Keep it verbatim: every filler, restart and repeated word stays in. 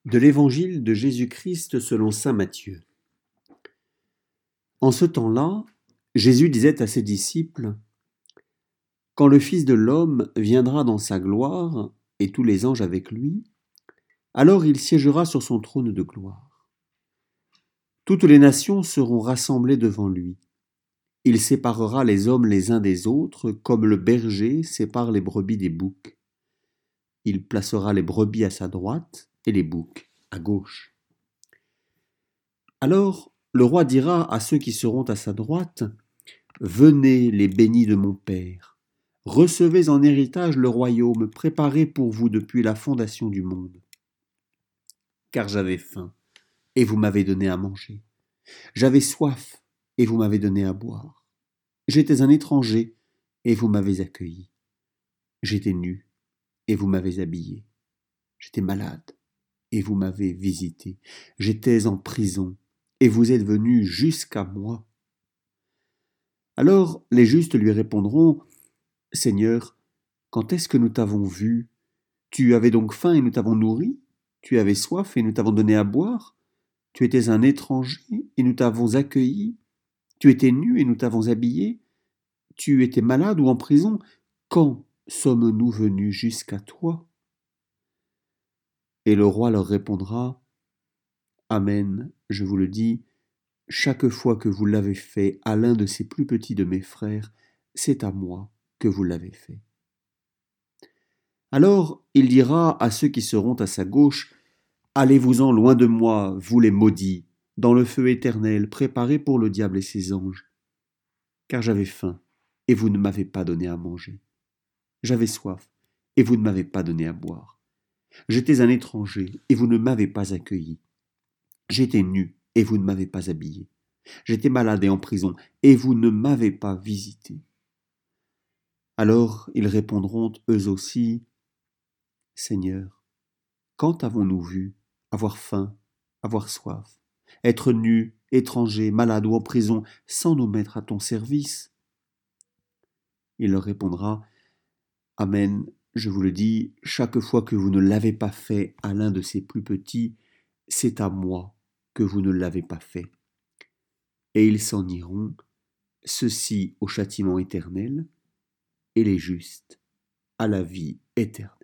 De l'Évangile de Jésus-Christ selon saint Matthieu. En ce temps-là, Jésus disait à ses disciples : « Quand le Fils de l'homme viendra dans sa gloire, et tous les anges avec lui, alors il siégera sur son trône de gloire. Toutes les nations seront rassemblées devant lui. Il séparera les hommes les uns des autres, comme le berger sépare les brebis des boucs. Il placera les brebis à sa droite et les boucs à gauche. Alors le roi dira à ceux qui seront à sa droite : Venez, les bénis de mon Père, recevez en héritage le royaume préparé pour vous depuis la fondation du monde. Car j'avais faim, et vous m'avez donné à manger. J'avais soif, et vous m'avez donné à boire. J'étais un étranger, et vous m'avez accueilli. J'étais nu, et vous m'avez habillé. J'étais malade, et vous m'avez visité. J'étais en prison, et vous êtes venus jusqu'à moi. Alors les justes lui répondront : Seigneur, quand est-ce que nous t'avons vu ? Tu avais donc faim et nous t'avons nourri ? Tu avais soif et nous t'avons donné à boire ? Tu étais un étranger et nous t'avons accueilli ? Tu étais nu et nous t'avons habillé ? Tu étais malade ou en prison ? Quand sommes-nous venus jusqu'à toi ? Et le roi leur répondra : Amen, je vous le dis, chaque fois que vous l'avez fait à l'un de ces plus petits de mes frères, c'est à moi que vous l'avez fait. Alors il dira à ceux qui seront à sa gauche : Allez-vous-en loin de moi, vous les maudits, dans le feu éternel préparé pour le diable et ses anges. Car j'avais faim, et vous ne m'avez pas donné à manger. J'avais soif, et vous ne m'avez pas donné à boire. J'étais un étranger, et vous ne m'avez pas accueilli. J'étais nu, et vous ne m'avez pas habillé. J'étais malade et en prison, et vous ne m'avez pas visité. Alors ils répondront eux aussi : Seigneur, quand avons-nous vu avoir faim, avoir soif, être nus, étrangers, malades ou en prison, sans nous mettre à ton service ? Il leur répondra : Amen, je vous le dis, chaque fois que vous ne l'avez pas fait à l'un de ces plus petits, c'est à moi que vous ne l'avez pas fait. Et ils s'en iront, ceux-ci au châtiment éternel, et les justes à la vie éternelle.